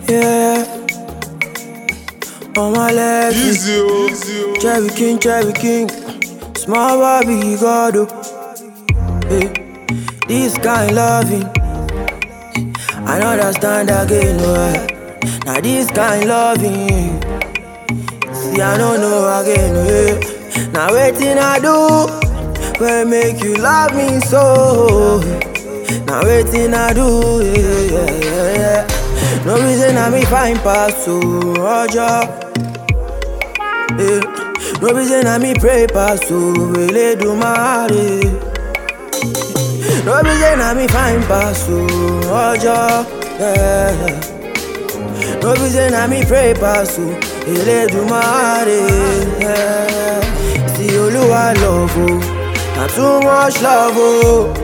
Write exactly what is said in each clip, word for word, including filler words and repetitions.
Yeah, on my legs. Easy, easy. Cherry King, Cherry King. Small Bobby God. Oh. Hey. This kind loving, I don't understand again. Oh. Now this kind loving, see I don't know again. Oh. Now waiting I do, will make you love me so. Now waiting I do, yeah, yeah, yeah, yeah. No reason I me find pass so Roger. Yeah. No reason I me pray pass so really do my heart. No reason I me find pass so Roger. Yeah. No reason I me pray pass so really do my heart. Yeah. See Oluwa love oh, not too much love oh.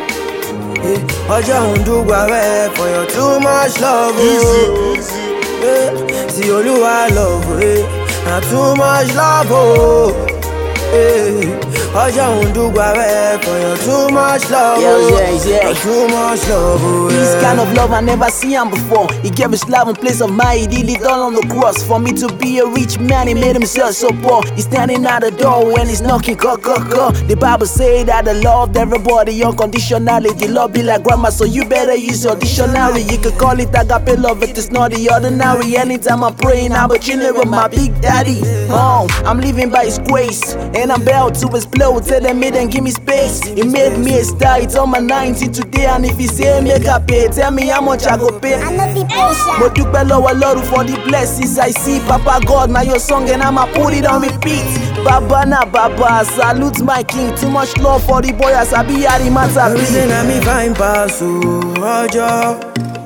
Oja undugwa we for your too much love. Oh. Yeah. See Oluwa love, eh. Not too much love. Oh. Yeah. Oja undugwa we for your too much love. Yeah, yeah, yeah. Not too much love. Oh. This Yeah. kind of love I never seen him before. He gave his love in place of mine. He lived all on the cross. For me to be a rich man, he made himself so poor. He's standing at the door when he's knocking, co, co, co. The Bible say that the love everybody unconditionally. The love be like grammar, so you better use your dictionary. You could call it agape love, it is not the ordinary. Anytime I'm praying, I'm a chilling with my big daddy. Oh, I'm living by his grace, and I'm about to explode. Tell them me then give me space. He made me a star, it's on my ninety today. And if he say make I pay, tell me how much I go pay. I know the patient. But you better Lord for the blessings I see. Papa God, now your song and I'ma put it on repeat. Baba na Baba, salute my king. Too much love for the boy as I be at the matter. No reason I me find pass so Roger.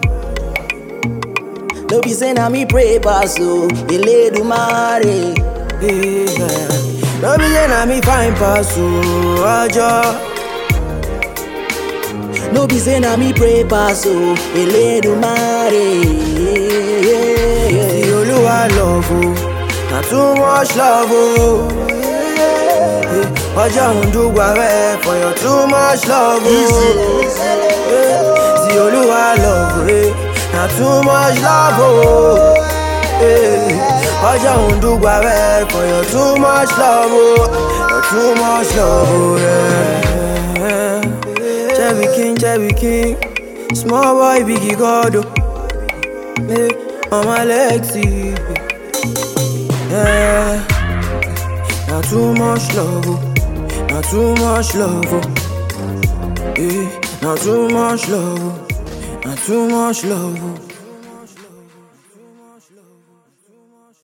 No be say na me pray pass so Eledumare. Yeah. No reason I me find pass so Roger. No be say na me pray pass so Eledumare. See Oluwa love oh, not too much love oh. Yeah. Oja undugwa we for your too much love oh. Yeah. See Oluwa love eh, not too much love oh. Yeah. Oja undugwa we for your too much love oh. Your too much love oh. Yeah. Cherry King, Cherry King. Small boy, biggie God oh. Yeah. On my legs, yeah. Not too much love, oh. Not too much love, oh. Yeah. Not too much love, oh. Not too much love, oh.